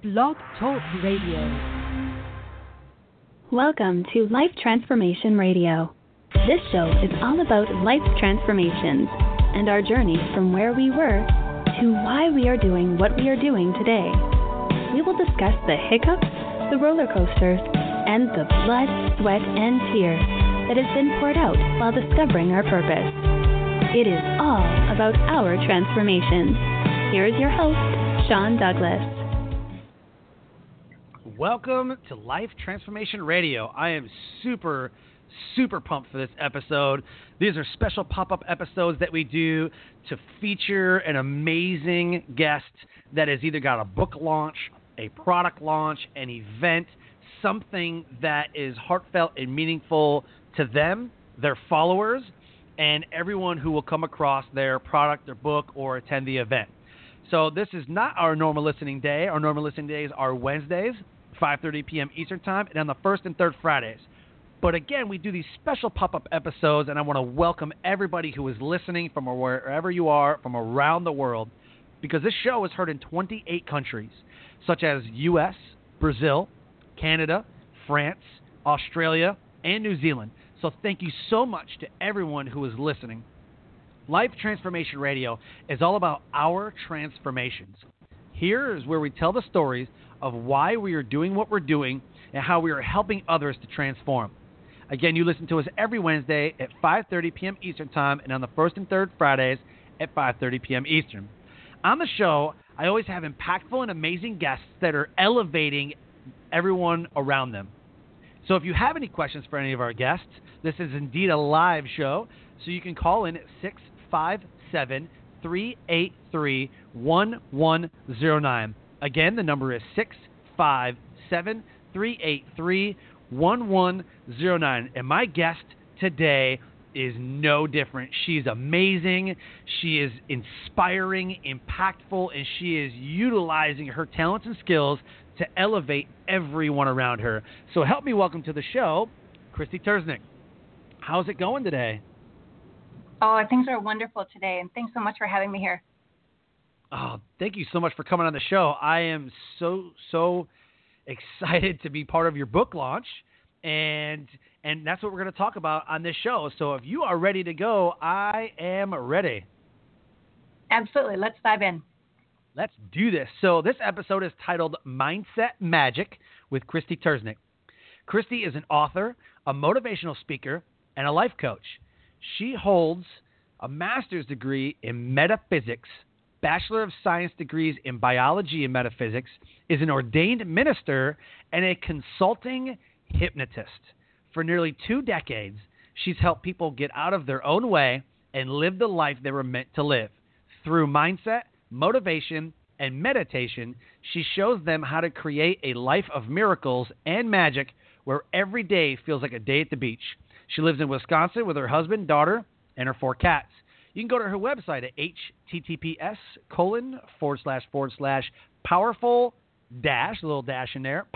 Blog Talk Radio. Welcome to Life Transformation Radio. This show is all about life transformations and our journey from where we were to why we are doing what we are doing today. We will discuss the hiccups, the roller coasters, and the blood, sweat, and tears that has been poured out while discovering our purpose. It is all about our transformations. Here is your host, Sean Douglas. Welcome to Life Transformation Radio. I am super pumped for this episode. These are special pop-up episodes that we do to feature an amazing guest that has either got a book launch, a product launch, an event, something that is heartfelt and meaningful to them, their followers, and everyone who will come across their product, their book, or attend the event. So this is not our normal listening day. Our normal listening days are Wednesdays, 5:30 p.m. Eastern Time, and on the first and third Fridays. But again, we do these special pop-up episodes, and I want to welcome everybody who is listening from wherever you are, from around the world, because this show is heard in 28 countries, such as U.S., Brazil, Canada, France, Australia, and New Zealand. So thank you so much to everyone who is listening. Life Transformation Radio is all about our transformations. Here is where we tell the stories of why we are doing what we're doing and how we are helping others to transform. Again, you listen to us every Wednesday at 5:30 p.m. Eastern Time and on the first and third Fridays at 5:30 p.m. Eastern. On the show, I always have impactful and amazing guests that are elevating everyone around them. So if you have any questions for any of our guests, this is indeed a live show, so you can call in at 657-383-1109. Again, the number is 657-383-1109. And my guest today is no different. She's amazing. She is inspiring, impactful, and she is utilizing her talents and skills to elevate everyone around her. So help me welcome to the show, Christy Terznik. How's it going today? Oh, things are wonderful today, and thanks so much for having me here. Oh, thank you so much for coming on the show. I am so excited to be part of your book launch, and that's what we're going to talk about on this show. So if you are ready to go, I am ready. Absolutely. Let's dive in. Let's do this. So this episode is titled Mindset Magic with Christy Terznik. Christy is an author, a motivational speaker, and a life coach. She holds a master's degree in metaphysics, Bachelor of Science degrees in biology and metaphysics, is an ordained minister, and a consulting hypnotist. For nearly 2 decades, she's helped people get out of their own way and live the life they were meant to live. Through mindset, motivation, and meditation, she shows them how to create a life of miracles and magic where every day feels like a day at the beach. She lives in Wisconsin with her husband, daughter, and her 4 cats. You can go to her website at https://powerful dash, a little dash in there,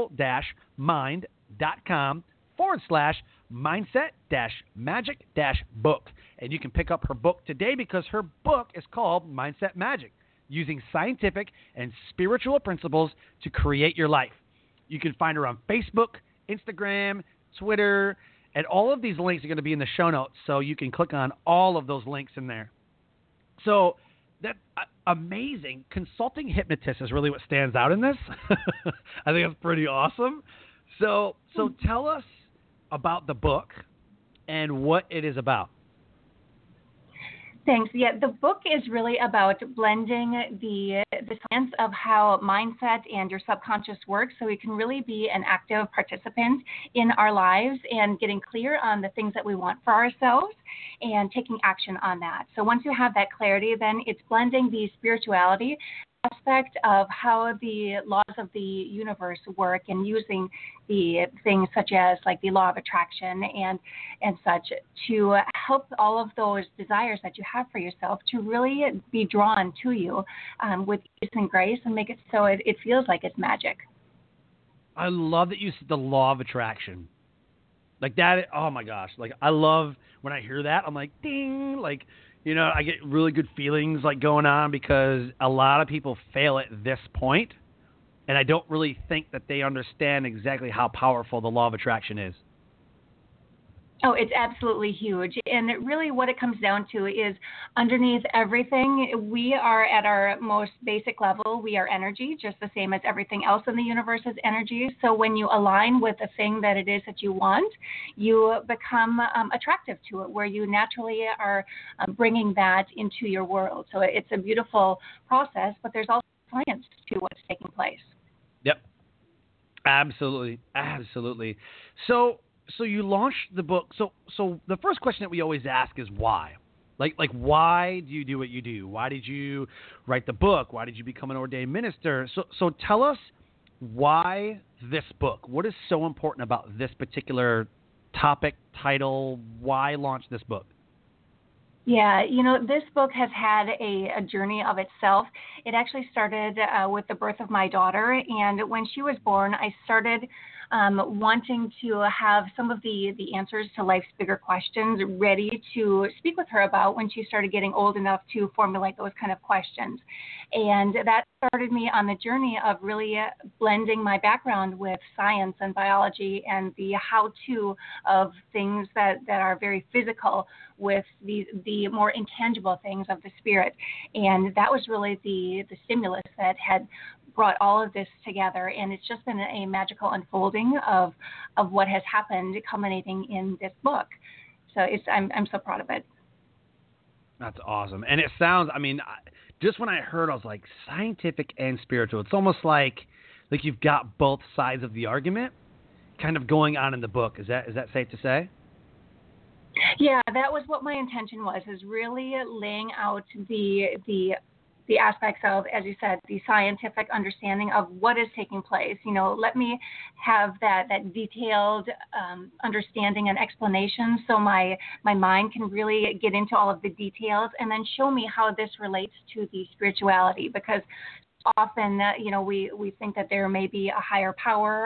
powerful-mind.com/mindset-magic-book. And you can pick up her book today because her book is called Mindset Magic, using scientific and spiritual principles to create your life. You can find her on Facebook, Instagram, Twitter, and all of these links are going to be in the show notes, so you can click on all of those links in there. So that amazing. Consulting hypnotist is really what stands out in this. I think that's pretty awesome. So tell us about the book and what it is about. Thanks. Yeah, the book is really about blending the science of how mindset and your subconscious works so we can really be an active participant in our lives and getting clear on the things that we want for ourselves and taking action on that. So once you have that clarity, then it's blending the spirituality aspect of how the laws of the universe work and using the things such as like the law of attraction and such to help all of those desires that you have for yourself to really be drawn to you with ease and grace and make it so it feels like it's magic. I love that you said the law of attraction. Like that, oh my gosh. Like I love when I hear that, I'm like, ding, like, you know, I get really good feelings like going on because a lot of people fail at this point and I don't really think that they understand exactly how powerful the law of attraction is. Oh, it's absolutely huge. And really what it comes down to is underneath everything, we are at our most basic level. We are energy, just the same as everything else in the universe is energy. So when you align with the thing that it is that you want, you become attractive to it, where you naturally are bringing that into your world. So it's a beautiful process, but there's also science to what's taking place. Yep. Absolutely. Absolutely. So you launched the book. So the first question that we always ask is why? Like why do you do what you do? Why did you write the book? Why did you become an ordained minister? So tell us why this book. What is so important about this particular topic, title? Why launch this book? Yeah, this book has had a journey of itself. It actually started with the birth of my daughter, and when she was born, I started wanting to have some of the answers to life's bigger questions ready to speak with her about when she started getting old enough to formulate those kind of questions. And that started me on the journey of really blending my background with science and biology and the how-to of things that are very physical with the more intangible things of the spirit. And that was really the stimulus that had brought all of this together, and it's just been a magical unfolding of what has happened, culminating in this book. So I'm so proud of it. That's awesome, and it sounds. I mean, just when I heard, I was like, scientific and spiritual. It's almost like you've got both sides of the argument, kind of going on in the book. Is that safe to say? Yeah, that was what my intention was. Is really laying out the aspects of, as you said, the scientific understanding of what is taking place. Let me have that detailed understanding and explanation so my mind can really get into all of the details, and then show me how this relates to the spirituality, because often, we think that there may be a higher power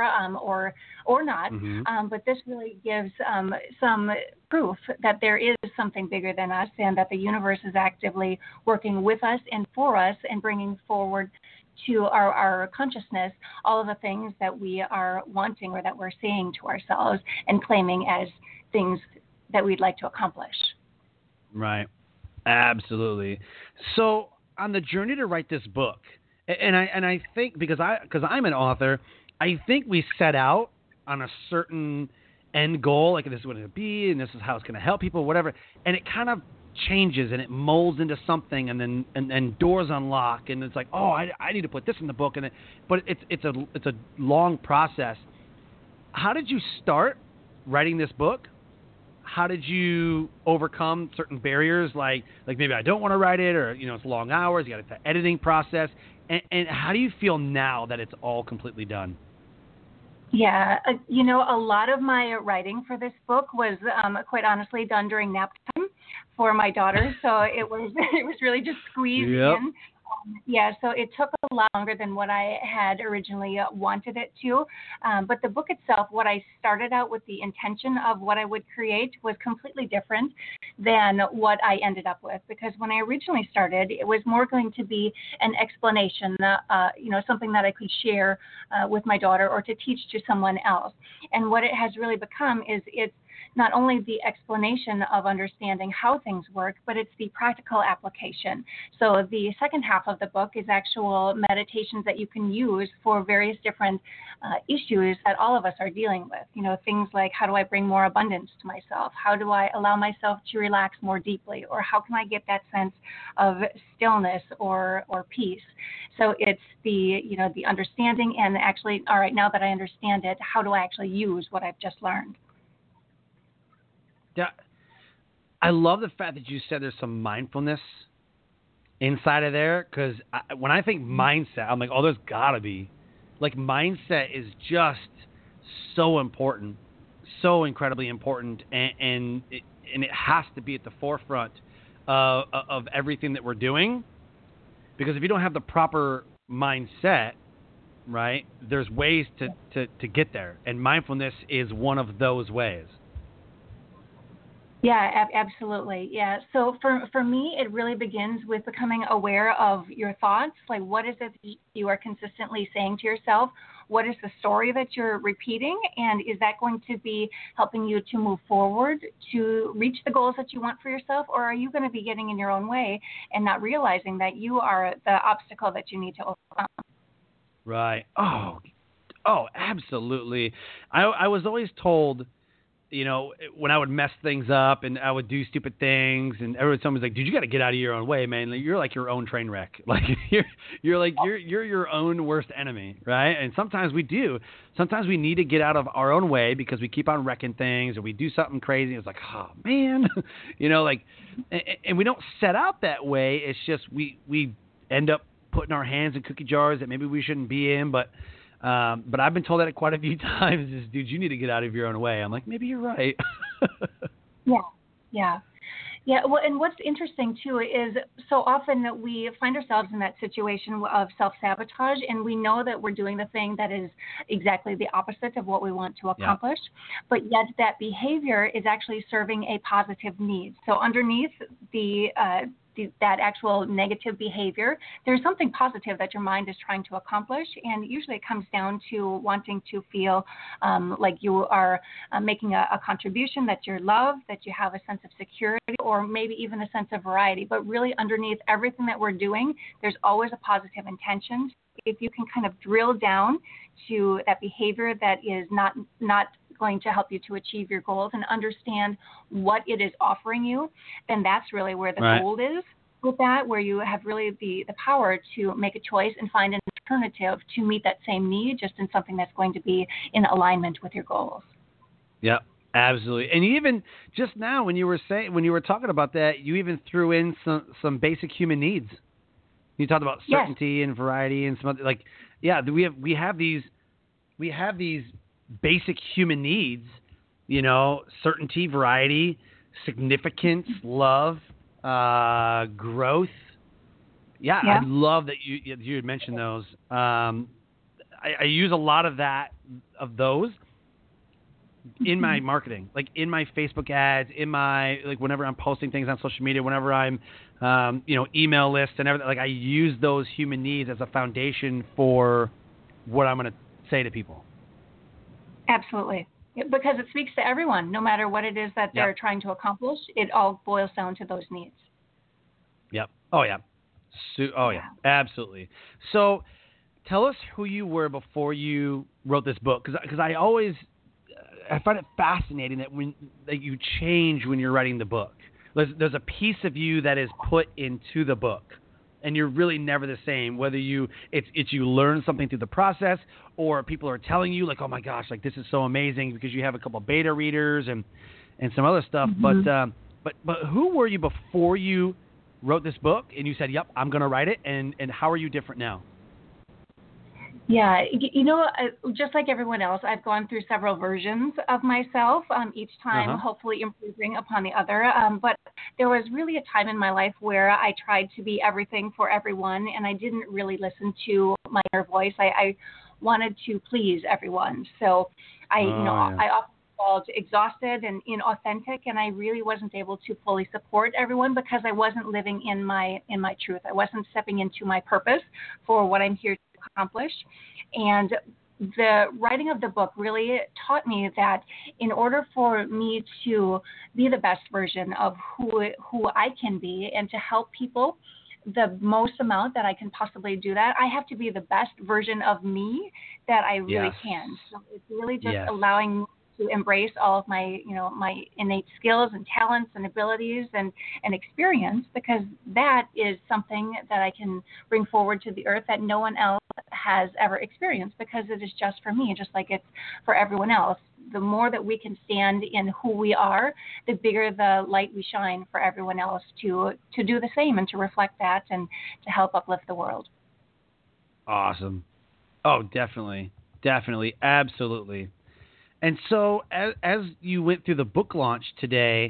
or not, but this really gives some proof that there is something bigger than us, and that the universe is actively working with us and for us, and bringing forward to our consciousness all of the things that we are wanting, or that we're saying to ourselves and claiming as things that we'd like to accomplish. Right. Absolutely. So on the journey to write this book, and I think because I'm an author, I think we set out on a certain end goal, like this is what it'll be, and this is how it's going to help people, whatever. And it kind of changes and it molds into something, and then doors unlock, and it's like, oh, I need to put this in the book, but it's a long process. How did you start writing this book? How did you overcome certain barriers, like maybe I don't want to write it, or it's long hours, you got the editing process, and how do you feel now that it's all completely done? Yeah, a lot of my writing for this book was quite honestly done during nap time for my daughter, so it was really just squeezed in. Yeah, so it took a lot longer than what I had originally wanted it to. But the book itself, what I started out with the intention of what I would create, was completely different than what I ended up with. Because when I originally started, it was more going to be an explanation, something that I could share with my daughter or to teach to someone else. And what it has really become is it's not only the explanation of understanding how things work, but it's the practical application. So the second half of the book is actual meditations that you can use for various different issues that all of us are dealing with. Things like, how do I bring more abundance to myself? How do I allow myself to relax more deeply? Or how can I get that sense of stillness or peace? So it's the understanding, and actually, all right, now that I understand it, how do I actually use what I've just learned? Yeah, I love the fact that you said there's some mindfulness inside of there, because when I think mindset, I'm like, oh, there's got to be. Mindset is just so important, so incredibly important, and it has to be at the forefront of everything that we're doing, because if you don't have the proper mindset, right, there's ways to get there, and mindfulness is one of those ways. Yeah, absolutely. Yeah. So for me, it really begins with becoming aware of your thoughts. Like, what is it that you are consistently saying to yourself? What is the story that you're repeating? And is that going to be helping you to move forward to reach the goals that you want for yourself? Or are you going to be getting in your own way and not realizing that you are the obstacle that you need to overcome? Right. Oh, absolutely. I was always told, when I would mess things up and I would do stupid things, and everyone was like, "Dude, you got to get out of your own way, man. Like, you're like your own train wreck. Like you're your own worst enemy, right?" And sometimes we do. Sometimes we need to get out of our own way because we keep on wrecking things, or we do something crazy. It's like, oh man, and we don't set out that way. It's just we end up putting our hands in cookie jars that maybe we shouldn't be in, but I've been told that quite a few times is, dude, you need to get out of your own way. I'm like, maybe you're right. Yeah. Well, and what's interesting too is so often that we find ourselves in that situation of self-sabotage, and we know that we're doing the thing that is exactly the opposite of what we want to accomplish, but yet that behavior is actually serving a positive need. So underneath that actual negative behavior, there's something positive that your mind is trying to accomplish, and usually it comes down to wanting to feel like you are making a contribution, that you're loved, that you have a sense of security, or maybe even a sense of variety. But really underneath everything that we're doing, there's always a positive intention. If you can kind of drill down to that behavior that is not going to help you to achieve your goals and understand what it is offering you, then that's really where the gold is with that, where you have really the power to make a choice and find an alternative to meet that same need, just in something that's going to be in alignment with your goals. Yeah, absolutely. And you even just now when you were talking about that, you even threw in some basic human needs. You talked about certainty and variety and some other, we have these basic human needs, certainty, variety, significance, love, growth. Yeah, I love that you had mentioned those. I use a lot of those in my marketing, like in my Facebook ads, in my, like whenever I'm posting things on social media, whenever I'm, email lists and everything, like I use those human needs as a foundation for what I'm going to say to people. Absolutely. Because it speaks to everyone, no matter what it is that they're trying to accomplish. It all boils down to those needs. Yep. Oh, yeah. Absolutely. So tell us who you were before you wrote this book, because I find it fascinating that you change when you're writing the book. There's a piece of you that is put into the book, and you're really never the same, whether it's you learn something through the process, or people are telling you like, oh my gosh, like this is so amazing because you have a couple of beta readers and some other stuff. Mm-hmm. But who were you before you wrote this book and you said, yep, I'm going to write it, and how are you different now? Yeah, just like everyone else, I've gone through several versions of myself, each time hopefully improving upon the other. But there was really a time in my life where I tried to be everything for everyone, and I didn't really listen to my inner voice. I wanted to please everyone. So I often felt exhausted and inauthentic, and I really wasn't able to fully support everyone because I wasn't living in my truth. I wasn't stepping into my purpose for what I'm here to accomplish. And the writing of the book really taught me that in order for me to be the best version of who I can be and to help people the most amount that I can possibly do that, I have to be the best version of me that I really can. So it's really just allowing me to embrace all of my, my innate skills and talents and abilities and experience, because that is something that I can bring forward to the earth that no one else has ever experienced, because it is just for me, just like it's for everyone else. The more that we can stand in who we are, the bigger the light we shine for everyone else to do the same and to reflect that and to help uplift the world. Awesome. Oh, definitely. Absolutely. And so as you went through the book launch today,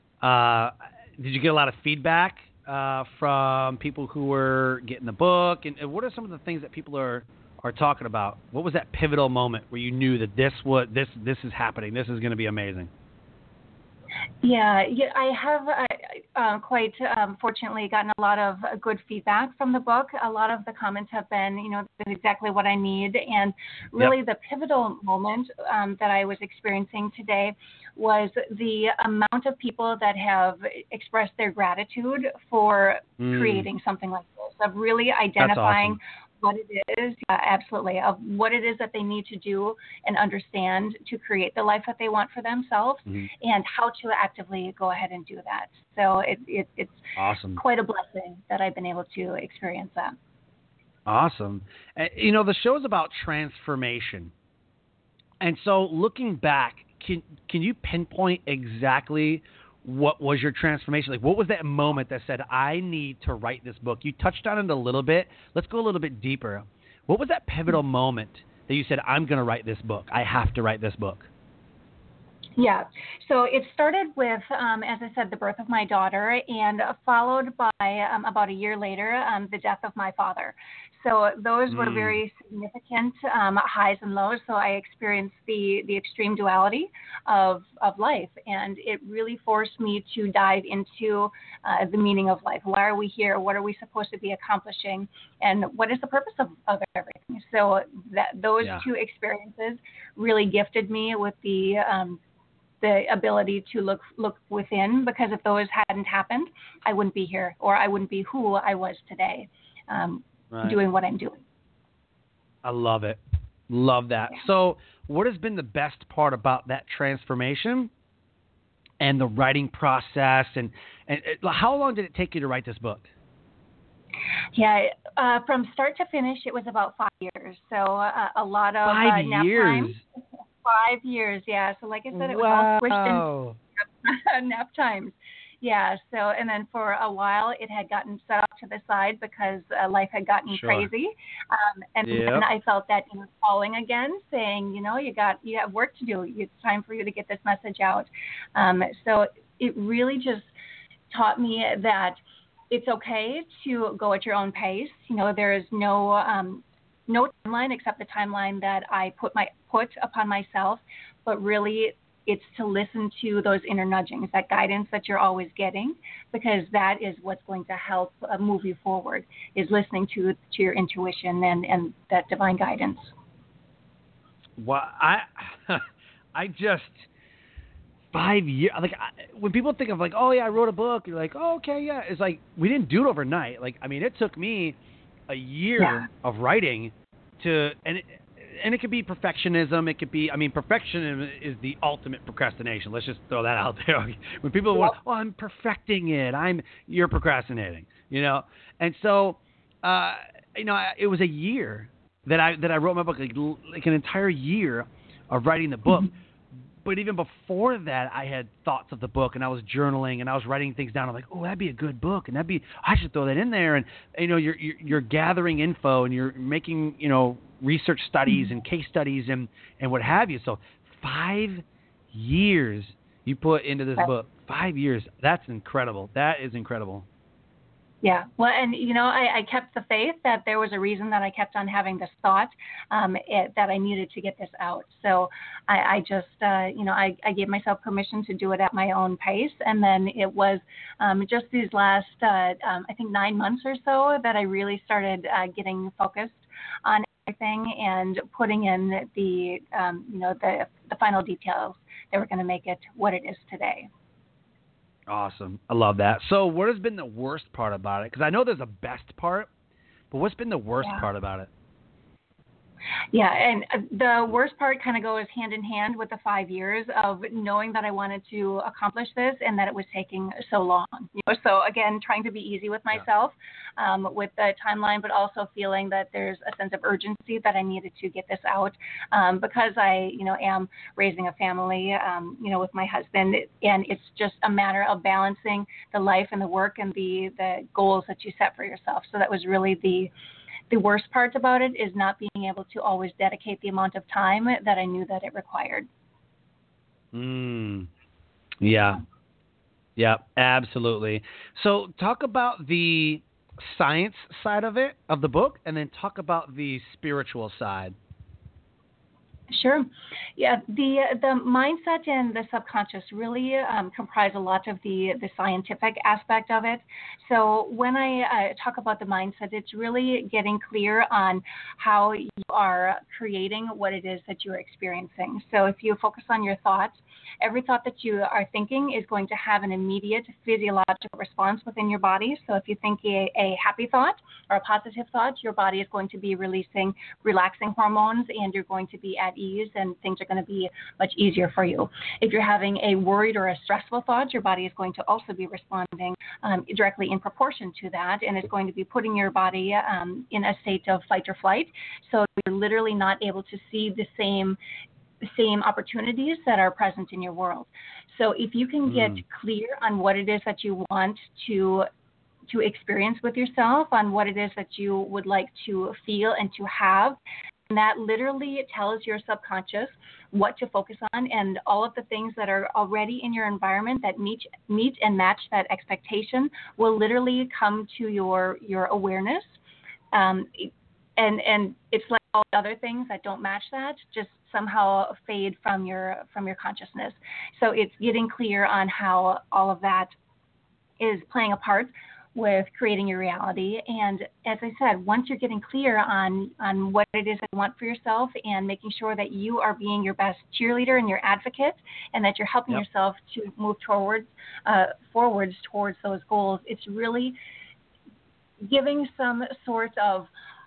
did you get a lot of feedback from people who were getting the book? And what are some of the things that people are talking about? What was that pivotal moment where you knew that this is happening, this is going to be amazing? Yeah, I have quite fortunately gotten a lot of good feedback from the book. A lot of the comments have been, this is exactly what I need. And Yep. really the pivotal moment that I was experiencing today was the amount of people that have expressed their gratitude for creating something like this, of really That's identifying awesome. what it is, absolutely, of what it is that they need to do and understand to create the life that they want for themselves, Hmm. and how to actively go ahead and do that. So it's Awesome. quite a blessing that I've been able to experience that. Awesome. The show's about transformation. And so looking back, can you pinpoint exactly what was your transformation? Like, what was that moment that said, I need to write this book? You touched on it a little bit. Let's go a little bit deeper. What was that pivotal moment that you said, I'm going to write this book? I have to write this book. Yeah. So it started with, as I said, the birth of my daughter, and followed by about a year later, the death of my father. So those were very significant highs and lows. So I experienced the extreme duality of life, and it really forced me to dive into the meaning of life. Why are we here? What are we supposed to be accomplishing? And what is the purpose of everything? So those two experiences really gifted me with the ability to look within, because if those hadn't happened, I wouldn't be here, or I wouldn't be who I was today, doing what I'm doing. I love it. Love that. Yeah. So what has been the best part about that transformation and the writing process? And how long did it take you to write this book? Yeah, from start to finish, it was about 5 years. So a lot of 5 nap years. time. 5 years, yeah. So like I said, it was all squished in nap times. Yeah, so, and then for a while it had gotten set off to the side because life had gotten crazy. And then I felt that calling again, saying, you have work to do. It's time for you to get this message out. So it really just taught me that it's okay to go at your own pace. There is no timeline except the timeline that I put upon myself, but really it's to listen to those inner nudgings, that guidance that you're always getting, because that is what's going to help move you forward, is listening to your intuition and that divine guidance. Well, I just 5 years. Like when people think of like, oh yeah, I wrote a book, you're like, oh okay, yeah. It's like we didn't do it overnight. Like it took me a year of writing and it could be perfectionism. It could be, perfectionism is the ultimate procrastination. Let's just throw that out there. When people want, I'm perfecting it. You're procrastinating, And so, it was a year that I wrote my book, like an entire year of writing the book. Mm-hmm. But even before that, I had thoughts of the book, and I was journaling, and I was writing things down. I'm like, oh, that'd be a good book, and I should throw that in there. And you're gathering info, and you're making research studies and case studies and what have you. So 5 years you put into this book. 5 years. That's incredible. That is incredible. Yeah. Well, and, I kept the faith that there was a reason that I kept on having this thought that I needed to get this out. So I just, I gave myself permission to do it at my own pace. And then it was just these last, I think 9 months or so that I really started getting focused on everything and putting in the final details that were going to make it what it is today. Awesome. I love that. So what has been the worst part about it? Because I know there's a best part, but what's been the worst part about it? Yeah, and the worst part kind of goes hand in hand with the 5 years of knowing that I wanted to accomplish this and that it was taking so long. So again, trying to be easy with myself with the timeline, but also feeling that there's a sense of urgency that I needed to get this out because I, am raising a family, with my husband, and it's just a matter of balancing the life and the work and the goals that you set for yourself. So that was really the worst part about it, is not being able to always dedicate the amount of time that I knew that it required. Yeah. Yeah, absolutely. So talk about the science side of the book, and then talk about the spiritual side. Sure. Yeah, the mindset and the subconscious really comprise a lot of the scientific aspect of it. So when I talk about the mindset, it's really getting clear on how you are creating what it is that you're experiencing. So if you focus on your thoughts, every thought that you are thinking is going to have an immediate physiological response within your body. So if you think a happy thought or a positive thought, your body is going to be releasing relaxing hormones, and you're going to be at ease, and things are going to be much easier for you. If you're having a worried or a stressful thought, your body is going to also be responding directly in proportion to that, and it's going to be putting your body in a state of fight or flight. So you're literally not able to see the same opportunities that are present in your world. So if you can get clear on what it is that you want to experience with yourself, on what it is that you would like to feel and to have, and that literally tells your subconscious what to focus on, and all of the things that are already in your environment that meet and match that expectation will literally come to your awareness. And it's like all the other things that don't match that just somehow fade from your consciousness. So it's getting clear on how all of that is playing a part with creating your reality. And as I said, once you're getting clear on what it is that you want for yourself, and making sure that you are being your best cheerleader and your advocate, and that you're helping yourself to move forwards towards those goals, it's really giving some sort of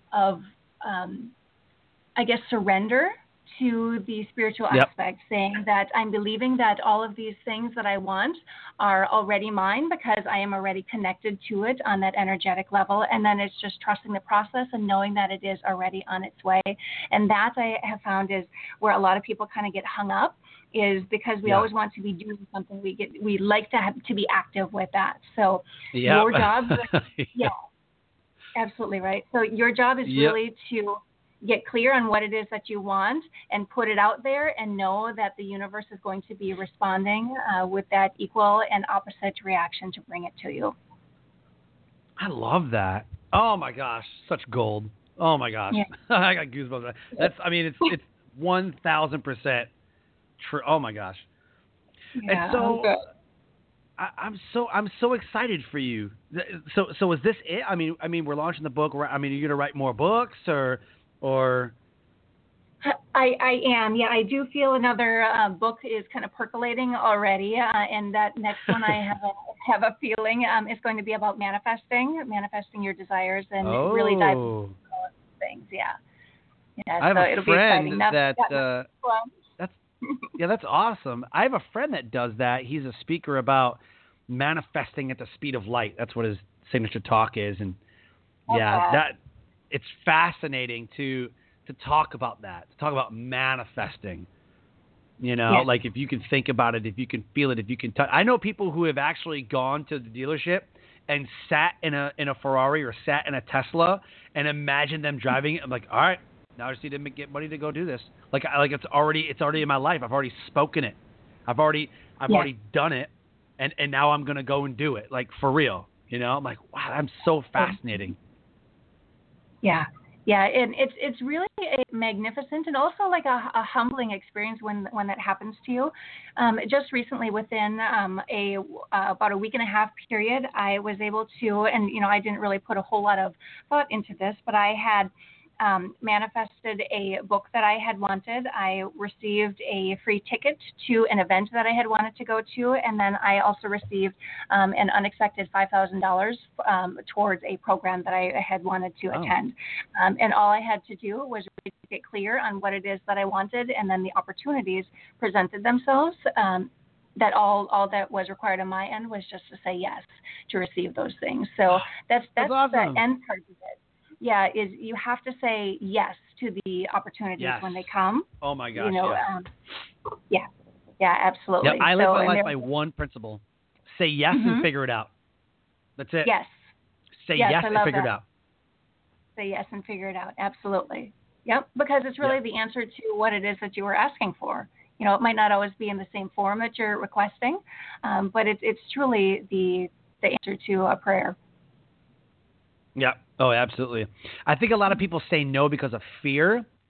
I guess, surrender to the spiritual aspect, saying that I'm believing that all of these things that I want are already mine because I am already connected to it on that energetic level. And then it's just trusting the process and knowing that it is already on its way. And that, I have found, is where a lot of people kind of get hung up, is because we always want to be doing something. We like to be active with that. So your job, absolutely right. So your job is really to get clear on what it is that you want and put it out there, and know that the universe is going to be responding with that equal and opposite reaction to bring it to you. I love that. Oh my gosh, such gold. Oh my gosh. I got goosebumps. It's 1,000% true. Oh my gosh. Yeah, and so I'm so excited for you. So is this it? I mean we're launching the book. Are you going to write more books or I am. Yeah, I do feel another book is kind of percolating already, and that next one I have a feeling is going to be about manifesting your desires, and really dive into those things. I have a friend that's awesome. I have a friend that does that. He's a speaker about manifesting at the speed of light. That's what his signature talk is, and that it's fascinating to talk about that, to talk about manifesting, like if you can think about it, if you can feel it, if you can touch. I know people who have actually gone to the dealership and sat in a Ferrari or sat in a Tesla and imagined them driving it. I'm like, all right, now I just need to get money to go do this. Like it's already in my life. I've already spoken it. I've already done it. And now I'm going to go and do it, like for real. I'm like, wow, I'm so fascinating. Yeah, and it's really a magnificent and also like a humbling experience when that happens to you. Just recently, within about a week and a half period, I was able to, and I didn't really put a whole lot of thought into this, but I had manifested a book that I had wanted. I received a free ticket to an event that I had wanted to go to, and then I also received an unexpected $5,000 towards a program that I had wanted to attend. And all I had to do was really get clear on what it is that I wanted, and then the opportunities presented themselves. That all that was required on my end was just to say yes to receive those things. So that's awesome. The end part of it. Yeah, is you have to say yes to the opportunities when they come. Oh my gosh. Yeah, absolutely. Yeah, I live my life by one principle: say yes and figure it out. That's it. Yes. Say yes and figure it out. Say yes and figure it out. Absolutely. Yep. Because it's really the answer to what it is that you were asking for. It might not always be in the same form that you're requesting, but it's truly the answer to a prayer. Yeah. Oh, absolutely. I think a lot of people say no because of fear.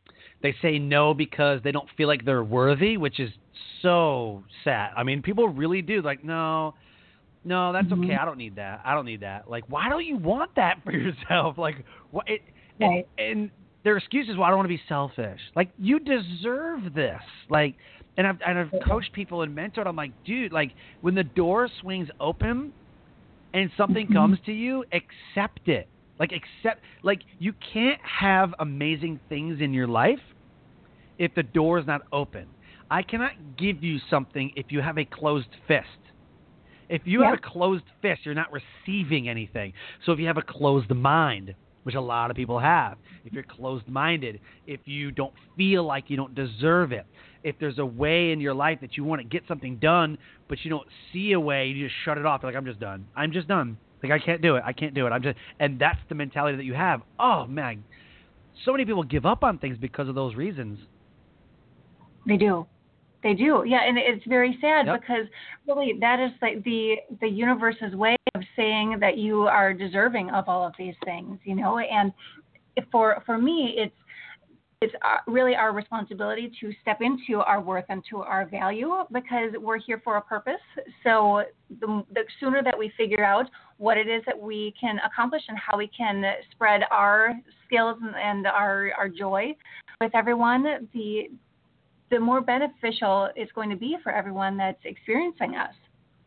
They say no because they don't feel like they're worthy, which is so sad. I mean, people really do. Like, no, that's okay. I don't need that. Like, why don't you want that for yourself? Like, what? Right. And their excuse is, well, I don't want to be selfish. Like, you deserve this. Like, and I've coached people and mentored. I'm like, dude, like, when the door swings open and something comes to you, accept it. Like, you can't have amazing things in your life if the door is not open. I cannot give you something if you have a closed fist. If you have a closed fist, you're not receiving anything. So if you have a closed mind, which a lot of people have, if you're closed-minded, if you don't feel like you don't deserve it, if there's a way in your life that you want to get something done, but you don't see a way, you just shut it off. You're like, I'm just done. Like, I can't do it. And that's the mentality that you have. Oh, man. So many people give up on things because of those reasons. They do. Yeah, and it's very sad because really that is like the universe's way of saying that you are deserving of all of these things, you know. And for me, it's really our responsibility to step into our worth and to our value, because we're here for a purpose. So the sooner that we figure out what it is that we can accomplish and how we can spread our skills and our joy with everyone, the more beneficial it's going to be for everyone that's experiencing us.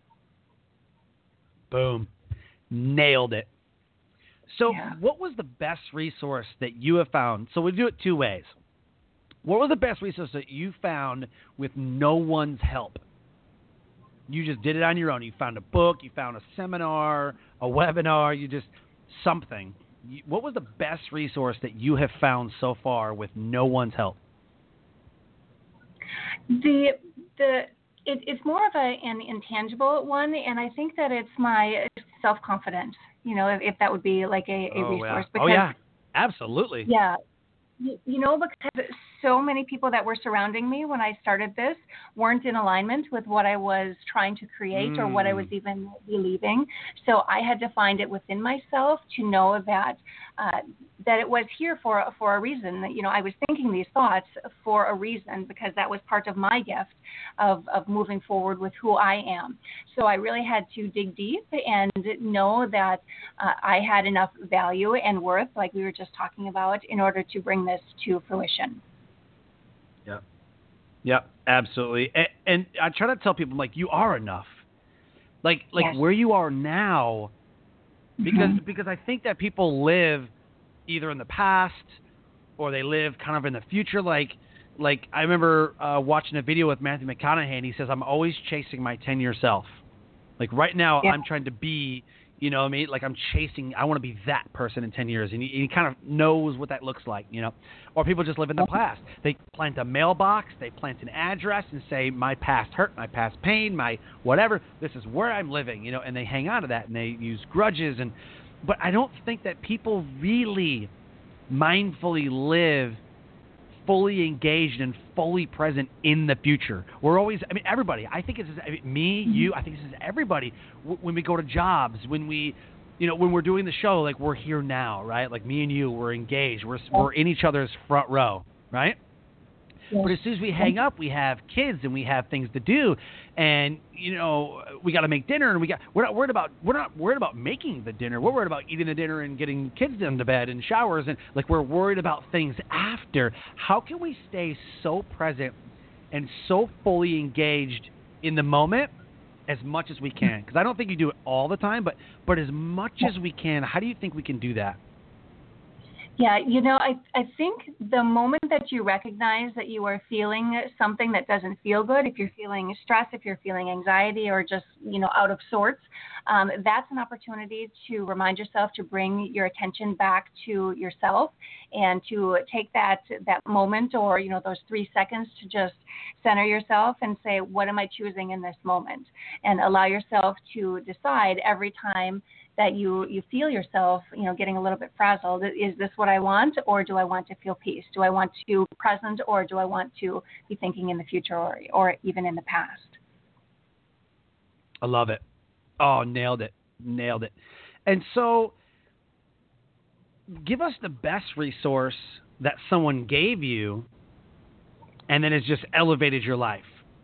Boom. Nailed it. So what was the best resource that you have found? So we'll do it two ways. What was the best resource that you found with no one's help? You just did it on your own. You found a book, you found a seminar, a webinar, something. What was the best resource that you have found so far with no one's help? It's more of an intangible one, and I think that it's my self-confidence, you know, if that would be like a resource. Yeah. Because, absolutely. Yeah. You know, because so many people that were surrounding me when I started this weren't in alignment with what I was trying to create or what I was even believing. So I had to find it within myself to know that it was here for a reason. You know, I was thinking these thoughts for a reason, because that was part of my gift of moving forward with who I am. So I really had to dig deep and know that I had enough value and worth, like we were just talking about, in order to bring this to fruition. Yeah, absolutely. And I try to tell people, like, you are enough. Like yes. Where you are now, because I think that people live either in the past or they live kind of in the future. Like I remember watching a video with Matthew McConaughey, and he says, I'm always chasing my 10-year self. Like right now, I'm trying to be, you know what I mean? Like I want to be that person in 10 years. And he kind of knows what that looks like, you know? Or people just live in the past. They plant a mailbox, they plant an address and say, my past hurt, my past pain, my whatever, this is where I'm living, you know? And they hang on to that and they use grudges. But I don't think that people really mindfully live fully engaged and fully present in the future. We're always, I mean, everybody, I think it's me, you, I think this is everybody. When we go to jobs, when we're doing the show, like we're here now, right? Like me and you, we're engaged. We're in each other's front row, right? Yes. But as soon as we hang up, we have kids and we have things to do, and you know we got to make dinner, and we're not worried about making the dinner. We're worried about eating the dinner and getting kids into bed and showers, and like we're worried about things after. How can we stay so present and so fully engaged in the moment as much as we can? Because I don't think you do it all the time, but as much as we can. How do you think we can do that? Yeah, you know, I think the moment that you recognize that you are feeling something that doesn't feel good, if you're feeling stress, if you're feeling anxiety, or just, you know, out of sorts, that's an opportunity to remind yourself to bring your attention back to yourself and to take that moment, or, you know, those 3 seconds to just center yourself and say, what am I choosing in this moment? And allow yourself to decide every time that you feel yourself, you know, getting a little bit frazzled. Is this what I want, or do I want to feel peace? Do I want to be present, or do I want to be thinking in the future, or even in the past? I love it. Oh, nailed it. And so give us the best resource that someone gave you and then it's just elevated your life?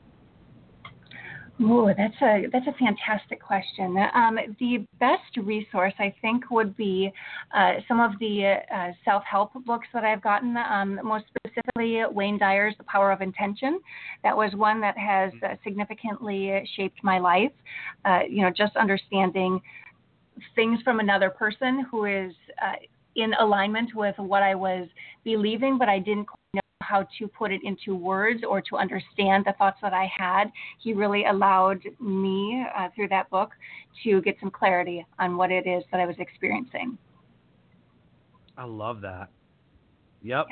Ooh, that's a fantastic question. The best resource, I think, would be some of the self-help books that I've gotten. Most specifically, Wayne Dyer's *The Power of Intention*. That was one that has significantly shaped my life. Just understanding things from another person who is in alignment with what I was believing, but I didn't know how to put it into words or to understand the thoughts that I had. He really allowed me through that book to get some clarity on what it is that I was experiencing. I love that. Yep.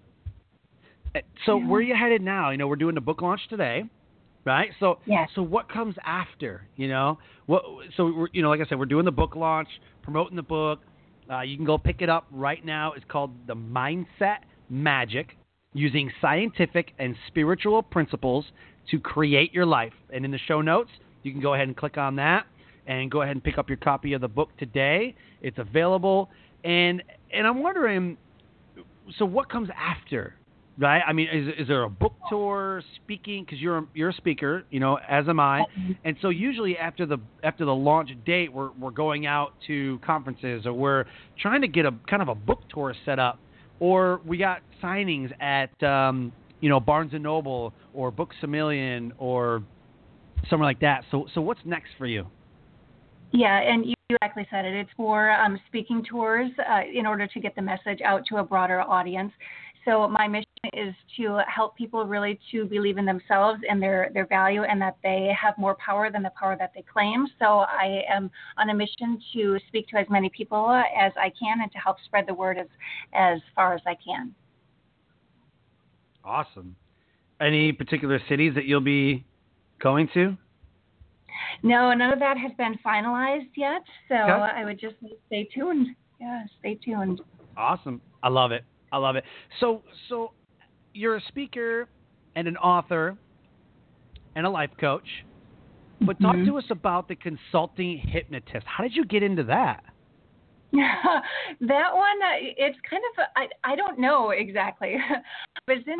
Yeah. So where are you headed now? We're doing the book launch today, right? So yes. So what comes after? What? So we're, like I said, we're doing the book launch, promoting the book. You can go pick it up right now. It's called The Mindset Magic: Using Scientific and Spiritual Principles to Create Your Life. And in the show notes, you can go ahead and click on that and go ahead and pick up your copy of the book today. It's available. And I'm wondering, so what comes after, right? I mean, is there a book tour, speaking? Because you're a speaker, as am I. And so usually after the launch date, we're going out to conferences, or we're trying to get a kind of a book tour set up. Or we got signings at, Barnes & Noble or Books A Million or somewhere like that. So what's next for you? Yeah, and you exactly said it. It's for speaking tours in order to get the message out to a broader audience. So my mission is to help people really to believe in themselves and their value, and that they have more power than the power that they claim. So I am on a mission to speak to as many people as I can and to help spread the word as far as I can. Awesome. Any particular cities that you'll be going to? No, none of that has been finalized yet. So okay. I would just stay tuned. Yeah, stay tuned. Awesome. I love it. So you're a speaker and an author and a life coach, but talk to us about the consulting hypnotist. How did you get into that? That one, it's kind of, I don't know exactly. I was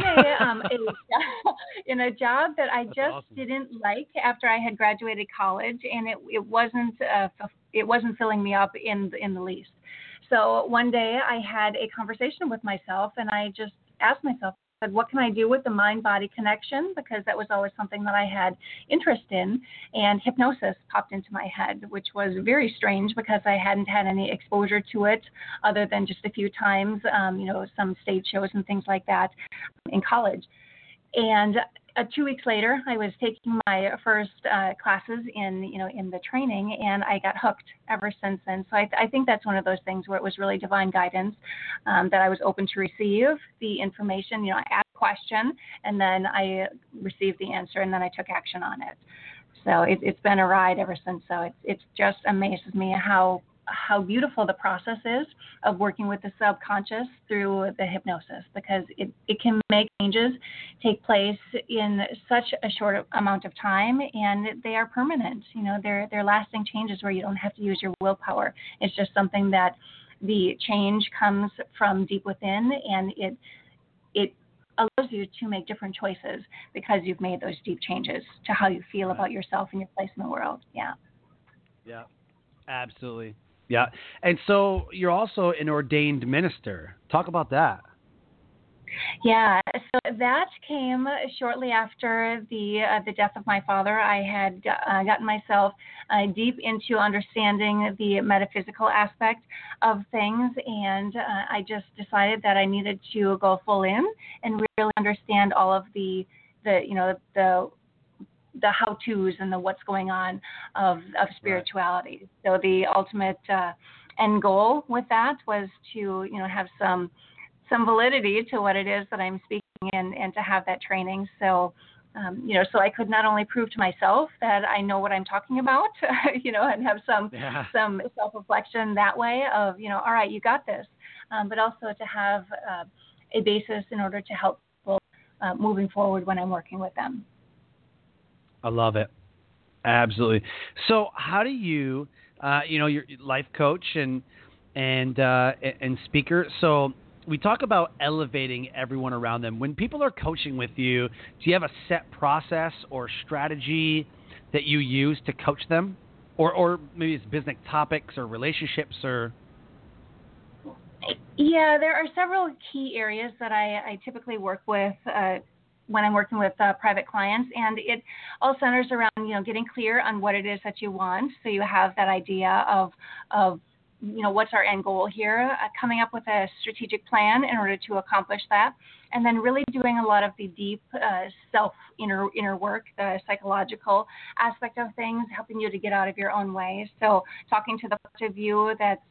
in a job that I That's just awesome. didn't like after I had graduated college, and it wasn't filling me up in the least. So one day I had a conversation with myself, and I just asked myself, what can I do with the mind-body connection? Because that was always something that I had interest in. And hypnosis popped into my head, which was very strange because I hadn't had any exposure to it other than just a few times, some stage shows and things like that in college. And 2 weeks later, I was taking my first classes in the training, and I got hooked ever since then. So I think that's one of those things where it was really divine guidance, that I was open to receive the information. I asked a question, and then I received the answer, and then I took action on it. So it's been a ride ever since. So it just amazes me how beautiful the process is of working with the subconscious through the hypnosis, because it can make changes take place in such a short amount of time, and they are permanent. They're lasting changes where you don't have to use your willpower. It's just something that the change comes from deep within, and it allows you to make different choices because you've made those deep changes to how you feel about yourself and your place in the world. Yeah, absolutely. Yeah. And so you're also an ordained minister. Talk about that. Yeah, so that came shortly after the death of my father. I had gotten myself deep into understanding the metaphysical aspect of things, and I just decided that I needed to go full in and really understand all of the how-tos and the what's going on of spirituality. Right. So the ultimate end goal with that was to have some validity to what it is that I'm speaking and to have that training. So so I could not only prove to myself that I know what I'm talking about, and have some self-reflection that way of all right, you got this, but also to have a basis in order to help people moving forward when I'm working with them. I love it. Absolutely. So how do you, you're life coach and speaker. So we talk about elevating everyone around them. When people are coaching with you, do you have a set process or strategy that you use to coach them? Or maybe it's business topics or relationships or... Yeah, there are several key areas that I typically work with when I'm working with private clients, and it all centers around, getting clear on what it is that you want. So you have that idea of what's our end goal here, coming up with a strategic plan in order to accomplish that, and then really doing a lot of the deep self inner work, the psychological aspect of things, helping you to get out of your own way. So talking to the part of you that's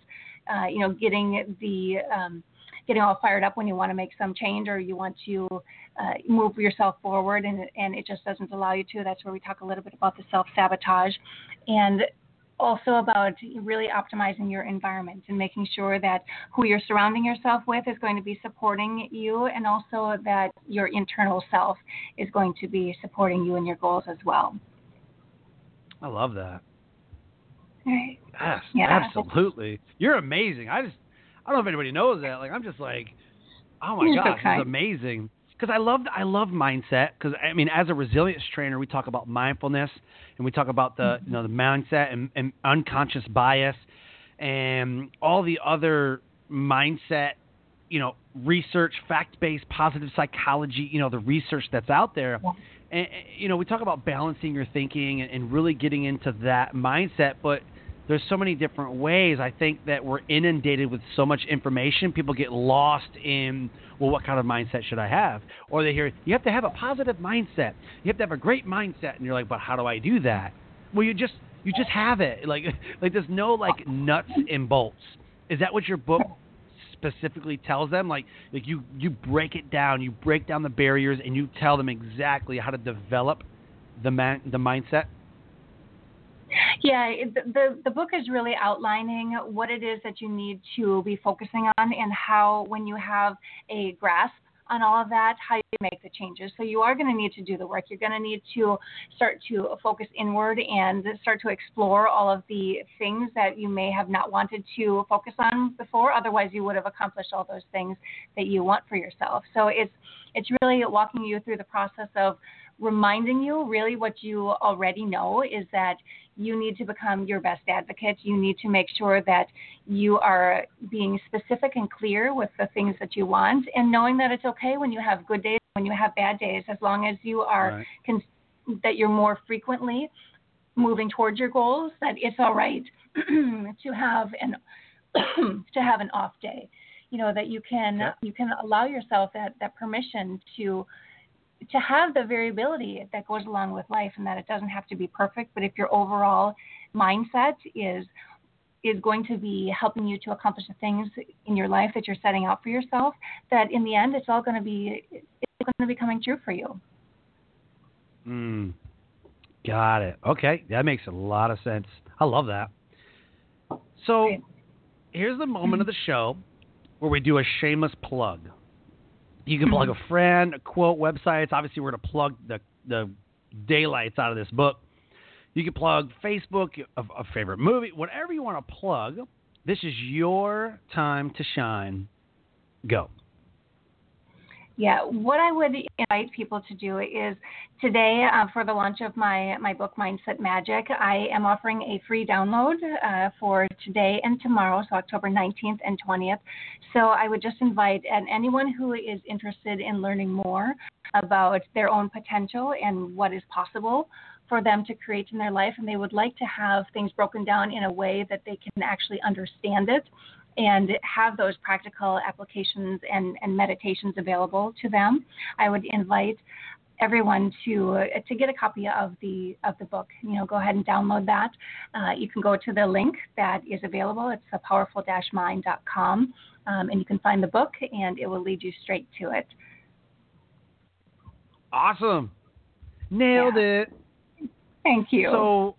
getting all fired up when you want to make some change or you want to move yourself forward and it just doesn't allow you to. That's where we talk a little bit about the self-sabotage, and also about really optimizing your environment and making sure that who you're surrounding yourself with is going to be supporting you, and also that your internal self is going to be supporting you and your goals as well. I love that. Right. Yes, yeah. Absolutely. You're amazing. I don't know if anybody knows that. Like, I'm just like, oh my You're gosh, so kind. this is amazing. Because I love mindset. Because I mean, as a resilience trainer, we talk about mindfulness, and we talk about the the mindset and unconscious bias, and all the other mindset, research, fact-based, positive psychology, the research that's out there. Yeah. And we talk about balancing your thinking and really getting into that mindset, but there's so many different ways. I think that we're inundated with so much information. People get lost in, well, what kind of mindset should I have? Or they hear, you have to have a positive mindset. You have to have a great mindset. And you're like, but how do I do that? Well, you just have it. Like there's no nuts and bolts. Is that what your book specifically tells them? Like you break it down, you break down the barriers, and you tell them exactly how to develop the mindset? Yeah, the book is really outlining what it is that you need to be focusing on, and how, when you have a grasp on all of that, how you make the changes. So you are going to need to do the work. You're going to need to start to focus inward and start to explore all of the things that you may have not wanted to focus on before. Otherwise, you would have accomplished all those things that you want for yourself. So it's really walking you through the process of reminding you really what you already know, is that you need to become your best advocate. You need to make sure that you are being specific and clear with the things that you want, and knowing that it's okay when you have good days, when you have bad days, as long as you are that you're more frequently moving towards your goals, that it's all right to have an off day. That you can allow yourself that permission to have the variability that goes along with life, and that it doesn't have to be perfect, but if your overall mindset is going to be helping you to accomplish the things in your life that you're setting out for yourself, that in the end it's going to be coming true for you. Got it. Okay, that makes a lot of sense. I love that. So here's the moment of the show where we do a shameless plug. You can plug a friend, a quote, websites. Obviously, we're going to plug the daylights out of this book. You can plug Facebook, a favorite movie, whatever you want to plug. This is your time to shine. Go. Yeah, what I would invite people to do is today, for the launch of my book, Mindset Magic, I am offering a free download for today and tomorrow, so October 19th and 20th. So I would just invite anyone who is interested in learning more about their own potential and what is possible for them to create in their life, and they would like to have things broken down in a way that they can actually understand it and have those practical applications and meditations available to them. I would invite everyone to get a copy of the book. Go ahead and download that. You can go to the link that is available. It's thepowerful-mind.com, and you can find the book, and it will lead you straight to it. Awesome. Nailed it. Thank you.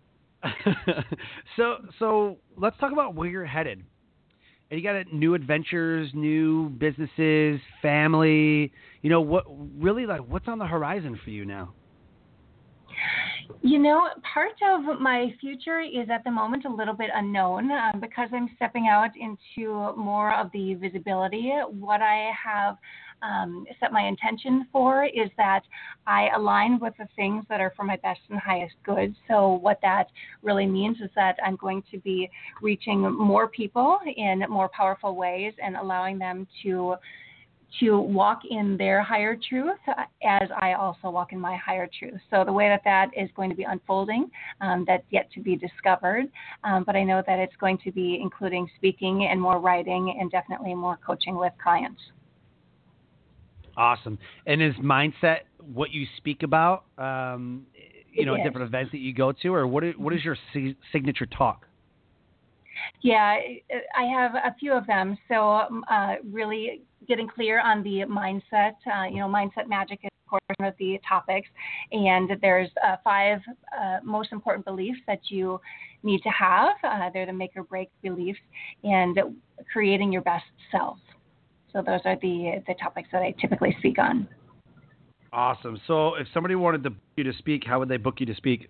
So let's talk about where you're headed. And you got new adventures, new businesses, family. What's on the horizon for you now? You know, part of my future is at the moment a little bit unknown because I'm stepping out into more of the visibility. What I have set my intention for is that I align with the things that are for my best and highest good. So what that really means is that I'm going to be reaching more people in more powerful ways and allowing them to walk in their higher truth as I also walk in my higher truth. So the way that is going to be unfolding, that's yet to be discovered. But I know that it's going to be including speaking and more writing and definitely more coaching with clients. Awesome. And is mindset what you speak about, at different events that you go to, or what is your signature talk? Yeah, I have a few of them. So really getting clear on the mindset, mindset magic is of course one of the topics. And there's 5 most important beliefs that you need to have. They're the make or break beliefs, and creating your best self. So those are the topics that I typically speak on. Awesome. So if somebody wanted to book you to speak, how would they book you to speak?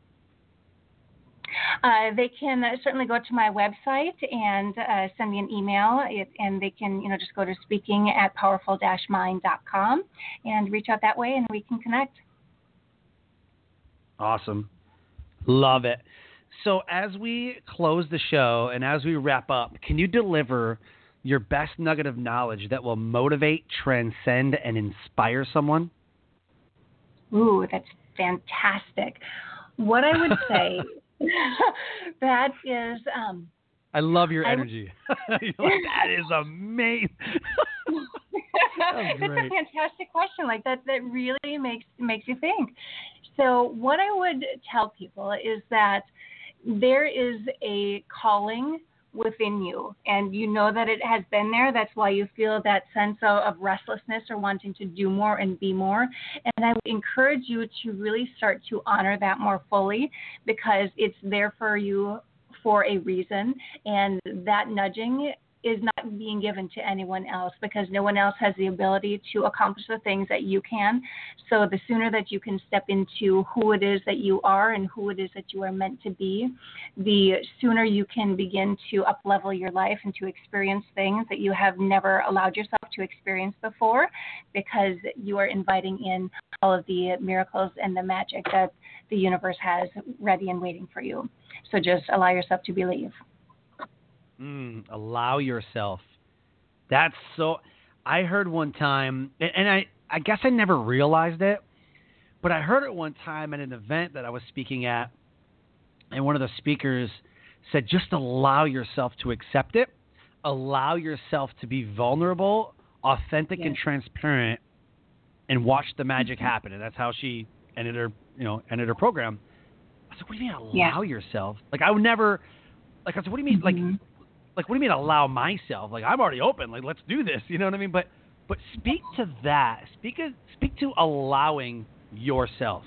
They can certainly go to my website and send me an email, and they can, just go to speaking@powerful-mind.com and reach out that way, and we can connect. Awesome. Love it. So as we close the show and as we wrap up, can you deliver your best nugget of knowledge that will motivate, transcend, and inspire someone? Ooh, that's fantastic. What I would say... that is. I love your energy. That is amazing. It's a fantastic question. Like that really makes you think. So what I would tell people is that there is a calling within you, and you know that it has been there. That's why you feel that sense of restlessness or wanting to do more and be more. And I would encourage you to really start to honor that more fully, because it's there for you for a reason. And that nudging is not being given to anyone else, because no one else has the ability to accomplish the things that you can. So the sooner that you can step into who it is that you are and who it is that you are meant to be, the sooner you can begin to up-level your life and to experience things that you have never allowed yourself to experience before, because you are inviting in all of the miracles and the magic that the universe has ready and waiting for you. So just allow yourself to believe. Allow yourself. That's so. I heard one time, and I guess I never realized it, but I heard it one time at an event that I was speaking at, and one of the speakers said, just allow yourself to accept it. Allow yourself to be vulnerable, authentic, and transparent, and watch the magic happen. And that's how she ended her program. I said, what do you mean allow yourself? Like, I would never. Like, I said, what do you mean? Like, what do you mean allow myself? Like, I'm already open. Like, let's do this. You know what I mean? But speak to that. Speak to allowing yourself.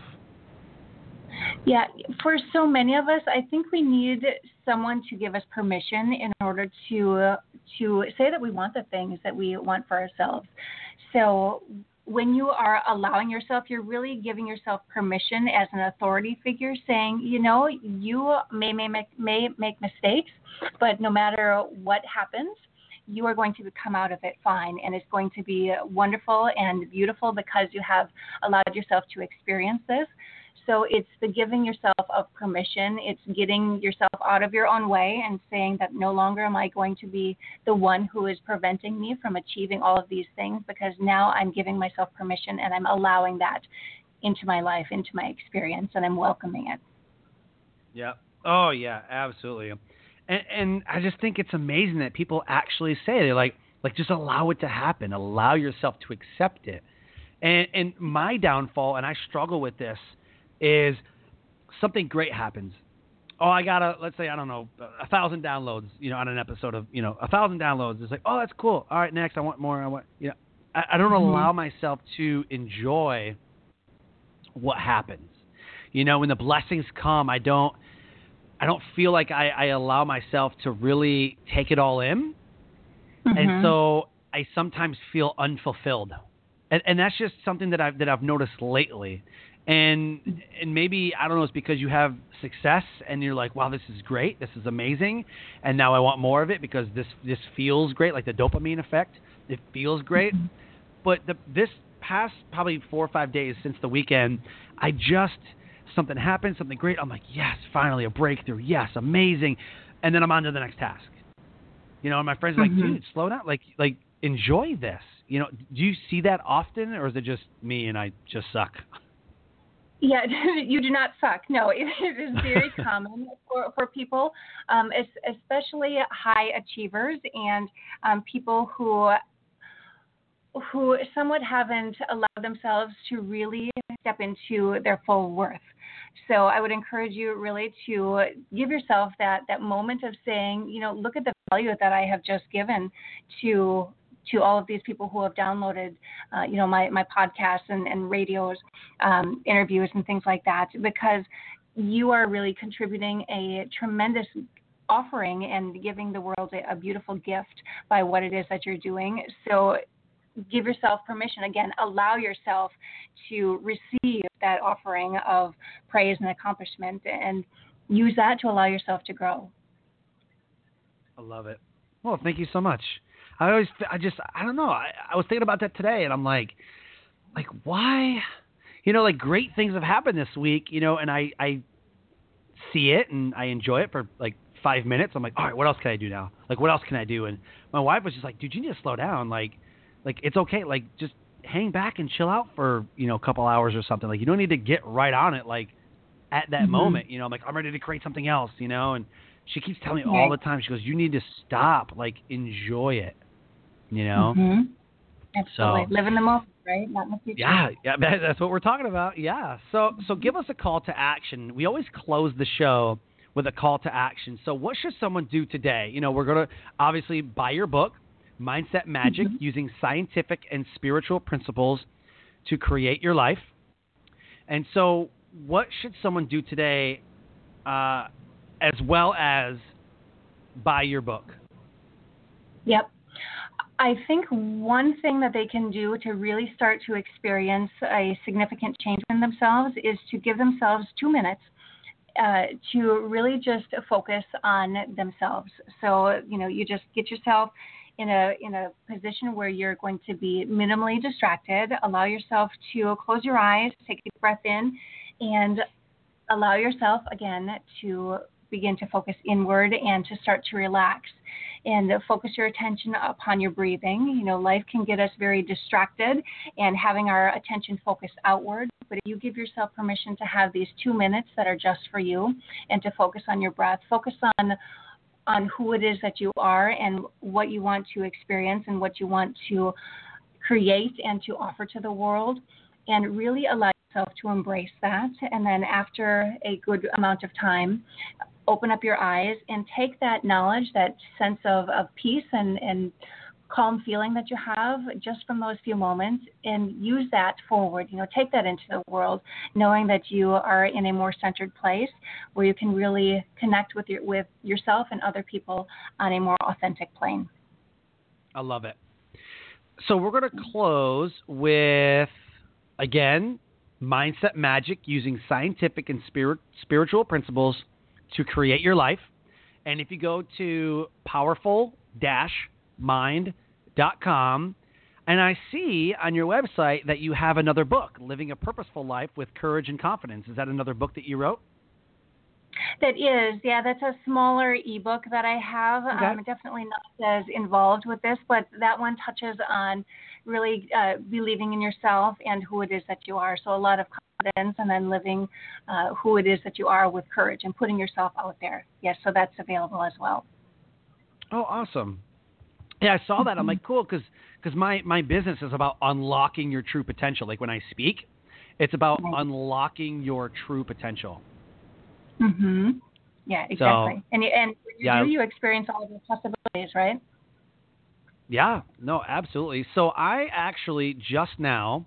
Yeah, for so many of us, I think we need someone to give us permission in order to say that we want the things that we want for ourselves. So when you are allowing yourself, you're really giving yourself permission as an authority figure, saying, you may make mistakes, but no matter what happens, you are going to come out of it fine, and it's going to be wonderful and beautiful because you have allowed yourself to experience this. So it's the giving yourself of permission. It's getting yourself out of your own way and saying that no longer am I going to be the one who is preventing me from achieving all of these things, because now I'm giving myself permission and I'm allowing that into my life, into my experience, and I'm welcoming it. Yeah. Oh, yeah, absolutely. And I just think it's amazing that people actually say, they're like just allow it to happen. Allow yourself to accept it. And my downfall, and I struggle with this, is something great happens. Oh, I got let's say, I don't know, 1,000 downloads, on an episode of, 1,000 downloads. It's like, oh, that's cool. All right, next, I want more. I don't allow myself to enjoy what happens. When the blessings come, I don't feel like I allow myself to really take it all in. And so I sometimes feel unfulfilled. And that's just something that I've noticed lately. And maybe, I don't know, it's because you have success and you're like, wow, this is great. This is amazing. And now I want more of it because this feels great, like the dopamine effect. It feels great. Mm-hmm. But this past probably 4 or 5 days since the weekend, something happened, something great. I'm like, yes, finally a breakthrough. Yes, amazing. And then I'm on to the next task. And my friends are like, dude, slow down. Like enjoy this. Do you see that often, or is it just me and I just suck? Yeah, you do not suck. No, it is very common for people, especially high achievers and people who somewhat haven't allowed themselves to really step into their full worth. So I would encourage you really to give yourself that moment of saying, look at the value that I have just given to all of these people who have downloaded, my podcasts and radios, interviews and things like that, because you are really contributing a tremendous offering and giving the world a beautiful gift by what it is that you're doing. So give yourself permission. Again, allow yourself to receive that offering of praise and accomplishment and use that to allow yourself to grow. I love it. Well, thank you so much. I don't know. I was thinking about that today, and I'm like, why? Great things have happened this week, and I see it and I enjoy it for like 5 minutes. I'm like, all right, what else can I do now? Like, what else can I do? And my wife was just like, dude, you need to slow down. Like it's okay. Like, just hang back and chill out for, a couple hours or something. Like, you don't need to get right on it, like, at that moment. I'm like, I'm ready to create something else, and she keeps telling me all the time, she goes, you need to stop, like, enjoy it, Mm-hmm. Absolutely. Live in the moment, right? Not in the future. Yeah, that's what we're talking about. Yeah. So give us a call to action. We always close the show with a call to action. So what should someone do today? We're going to obviously buy your book, Mindset Magic, using scientific and spiritual principles to create your life. And so what should someone do today as well as buy your book? Yep. I think one thing that they can do to really start to experience a significant change in themselves is to give themselves 2 minutes to really just focus on themselves. So, you just get yourself in a position where you're going to be minimally distracted. Allow yourself to close your eyes, take a deep breath in, and allow yourself, again, to begin to focus inward and to start to relax and focus your attention upon your breathing. Life can get us very distracted and having our attention focused outward. But if you give yourself permission to have these 2 minutes that are just for you and to focus on your breath, focus on who it is that you are and what you want to experience and what you want to create and to offer to the world, and really allow yourself to embrace that. And then after a good amount of time, open up your eyes and take that knowledge, that sense of peace and calm feeling that you have just from those few moments, and use that forward. Take that into the world, knowing that you are in a more centered place where you can really connect with yourself and other people on a more authentic plane. I love it. So we're going to close with, again, Mindset Magic, using scientific and spiritual principles to create your life. And if you go to powerful-mind.com, and I see on your website that you have another book, Living a Purposeful Life with Courage and Confidence. Is that another book that you wrote? That is, yeah, that's a smaller ebook that I have. Okay. Definitely not as involved with this, but that one touches on really believing in yourself and who it is that you are. So a lot of confidence, and then living who it is that you are with courage and putting yourself out there. Yes, so that's available as well. Oh, awesome. Yeah, I saw that. I'm like, cool, because my business is about unlocking your true potential. Like when I speak, it's about unlocking your true potential. Mm-hmm. Yeah, exactly. So, and you experience all the possibilities, right? Yeah, no, absolutely. So I actually just now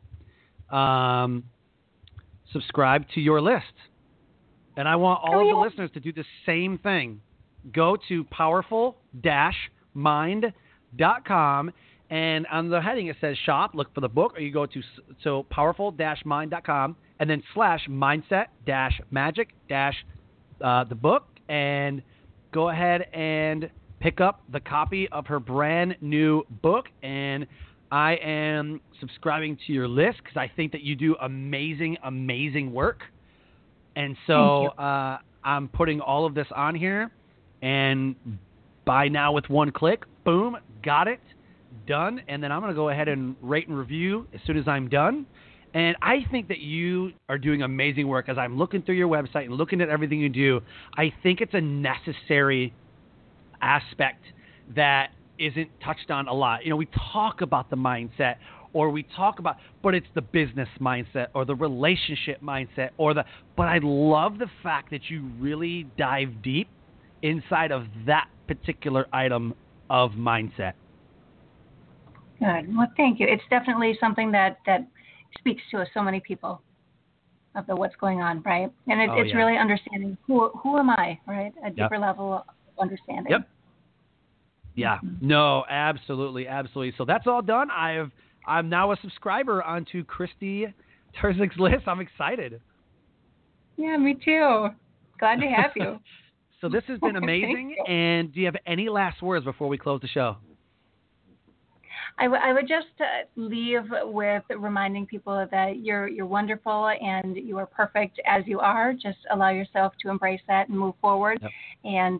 subscribed to your list. And I want all of the listeners to do the same thing. Go to powerful-mind.com And on the heading, it says shop, look for the book, or you go to powerful-mind.com and then /mindset-magic-the book, and go ahead and pick up the copy of her brand new book. And I am subscribing to your list because I think that you do amazing, amazing work. And so I'm putting all of this on here, and buy now with one click. Boom, got it. Done. And then I'm going to go ahead and rate and review as soon as I'm done. And I think that you are doing amazing work. As I'm looking through your website and looking at everything you do, I think it's a necessary aspect that isn't touched on a lot. You know, we talk about the mindset, or we talk about, but it's the business mindset or the relationship mindset but I love the fact that you really dive deep inside of that particular item of mindset. Good. Well, thank you. It's definitely something that speaks to so many people of what's going on, right? And it's really understanding who am I, right? A deeper level of understanding. Yep. Yeah. No, absolutely, absolutely. So that's all done. I'm now a subscriber onto Christy Turzik's list. I'm excited. Yeah, me too. Glad to have you. So this has been amazing. And do you have any last words before we close the show? I would just leave with reminding people that you're wonderful and you are perfect as you are. Just allow yourself to embrace that and move forward, and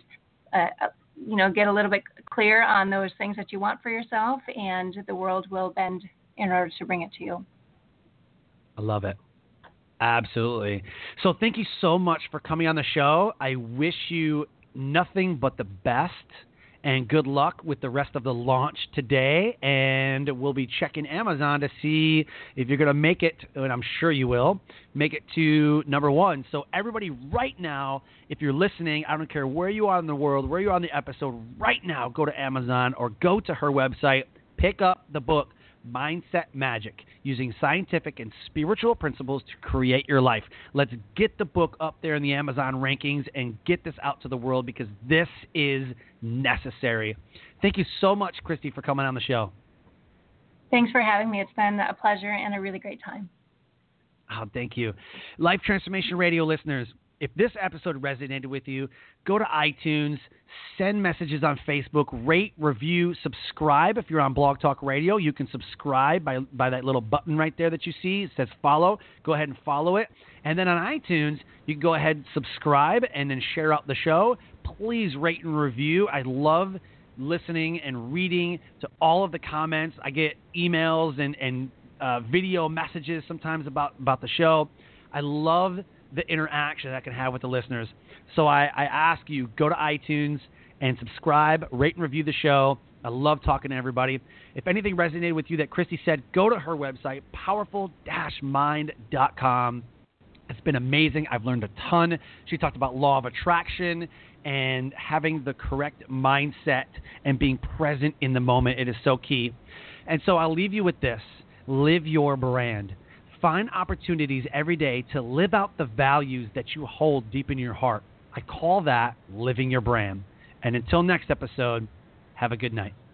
get a little bit clear on those things that you want for yourself, and the world will bend in order to bring it to you. I love it. Absolutely. So thank you so much for coming on the show. I wish you nothing but the best. And good luck with the rest of the launch today. And we'll be checking Amazon to see if you're going to make it, and I'm sure you will, make it to number one. So everybody right now, if you're listening, I don't care where you are in the world, where you are on the episode, right now, go to Amazon or go to her website, pick up the book, Mindset Magic, using scientific and spiritual principles to create your life. Let's get the book up there in the Amazon rankings and get this out to the world, because this is necessary. Thank you so much, Christy, for coming on the show. Thanks for having me. It's been a pleasure and a really great time. Oh, thank you. Life Transformation Radio listeners, if this episode resonated with you, go to iTunes, send messages on Facebook, rate, review, subscribe. If you're on Blog Talk Radio, you can subscribe by that little button right there that you see. It says follow. Go ahead and follow it. And then on iTunes, you can go ahead and subscribe and then share out the show. Please rate and review. I love listening and reading to all of the comments. I get emails and video messages sometimes about the show. I love the interaction I can have with the listeners. So I ask you, go to iTunes and subscribe, rate and review the show. I love talking to everybody. If anything resonated with you that Christy said, go to her website, powerful-mind.com. It's been amazing. I've learned a ton. She talked about law of attraction and having the correct mindset and being present in the moment. It is so key. And so I'll leave you with this. Live your brand. Find opportunities every day to live out the values that you hold deep in your heart. I call that living your brand. And until next episode, have a good night.